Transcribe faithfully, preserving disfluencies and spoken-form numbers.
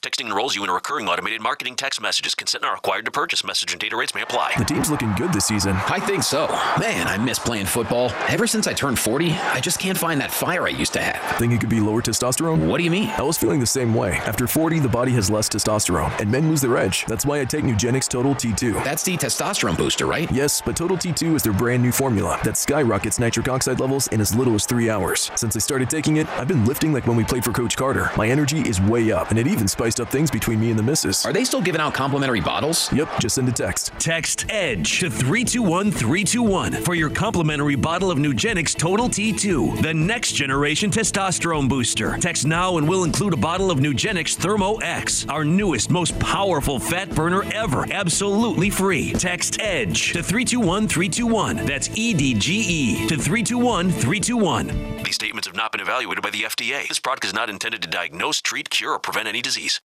Texting enrolls you in a recurring automated marketing text messages. Consent not required to purchase. Message and data rates may apply. The team's looking good this season. I think so. Man, I miss playing football. Ever since I turned forty, I just can't find that fire I used to have. Think it could be lower testosterone? What do you mean? I was feeling the same way. After forty, the body has less testosterone, and men lose their edge. That's why I take Nugenix Total T two. That's the testosterone booster, right? Yes, but Total T two is their brand new formula that skyrockets nitric oxide levels in as little as three hours. Since I started taking it, I've been lifting like when we played for Coach Carter. My energy is way up, and it even spiced up things between me and the missus. Are they still giving out complimentary bottles? Yep, just send a text. Text EDGE to three two one three two one for your complimentary bottle of Nugenix Total T two, the next generation testosterone booster. Text now and we'll include a bottle of Nugenix Thermo X, our newest, most powerful fat burner ever, absolutely free. Text EDGE to three two one three two one. That's E D G E to three two one three two one. These statements have not been evaluated by the F D A. This product is not intended to diagnose, treat, cure, or prevent any disease.